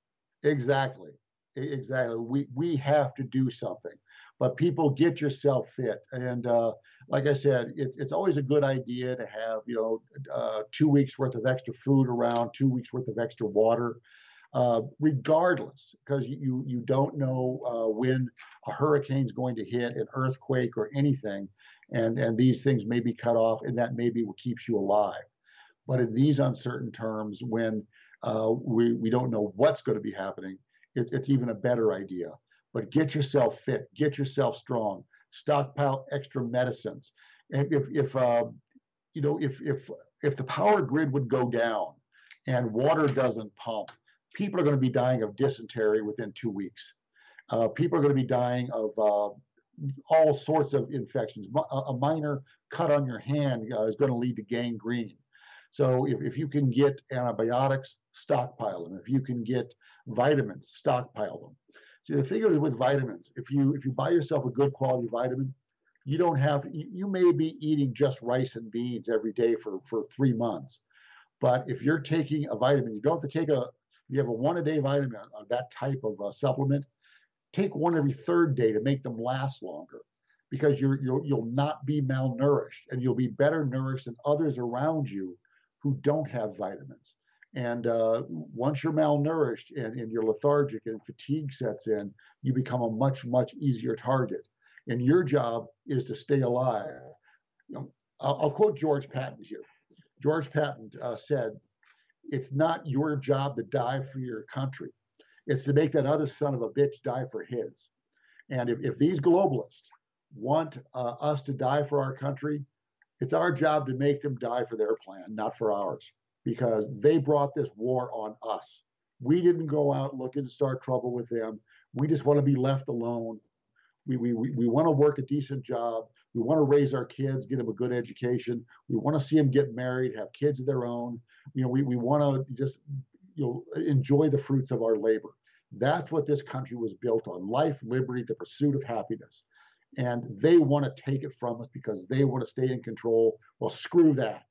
Exactly. Exactly. We we have to do something. But people, get yourself fit. And uh, like I said, it, it's always a good idea to have, you know, uh, two weeks worth of extra food around, two weeks worth of extra water, uh, regardless, because you, you don't know uh, when a hurricane's going to hit, an earthquake or anything. And, and these things may be cut off, and that may be what keeps you alive. But in these uncertain terms, when uh, we, we don't know what's going to be happening, it, it's even a better idea. But get yourself fit, get yourself strong, stockpile extra medicines. And if, if uh, you know, if, if, if the power grid would go down and water doesn't pump, people are going to be dying of dysentery within two weeks. Uh, people are going to be dying of uh, all sorts of infections. A minor cut on your hand uh, is going to lead to gangrene. So if, if you can get antibiotics, stockpile them. If you can get vitamins, stockpile them. See, the thing is with vitamins, if you if you buy yourself a good quality vitamin, you don't have, you, you may be eating just rice and beans every day for, for three months. But if you're taking a vitamin, you don't have to take a, you have a one a day vitamin, uh, that type of uh, supplement, take one every third day to make them last longer, because you're, you'll, you'll not be malnourished, and you'll be better nourished than others around you who don't have vitamins. And uh, once you're malnourished and, and you're lethargic and fatigue sets in, you become a much, much easier target. And your job is to stay alive. You know, I'll, I'll quote George Patton here. George Patton uh, said, "It's not your job to die for your country. It's to make that other son of a bitch die for his." And if, if these globalists want uh, us to die for our country, it's our job to make them die for their plan, not for ours, because they brought this war on us. We didn't go out looking to start trouble with them. We just want to be left alone. We, we, we, we want to work a decent job. We want to raise our kids, get them a good education. We want to see them get married, have kids of their own. You know, we, we want to just, you know, enjoy the fruits of our labor. That's what this country was built on: life, liberty, the pursuit of happiness. And they want to take it from us because they want to stay in control. Well, screw that.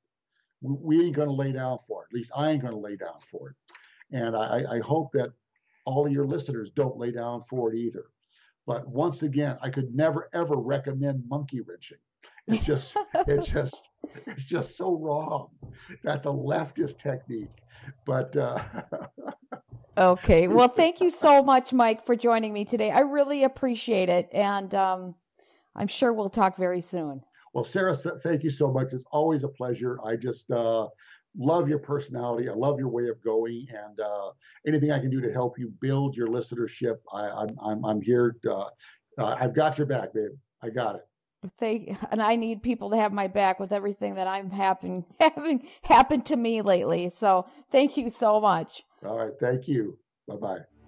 We ain't going to lay down for it. At least I ain't going to lay down for it. And I, I hope that all of your listeners don't lay down for it either. But once again, I could never, ever recommend monkey wrenching. It's just, it's just, it's just so wrong. That's a leftist technique. But uh, okay. Well, thank you so much, Mike, for joining me today. I really appreciate it. And um, I'm sure we'll talk very soon. Well, Sarah, thank you so much. It's always a pleasure. I just uh, love your personality. I love your way of going, and uh, anything I can do to help you build your listenership, I, I'm, I'm I'm here. To, uh, uh, I've got your back, babe. I got it. Thank, and I need people to have my back with everything that I'm having having happened to me lately. So thank you so much. All right, thank you. Bye bye.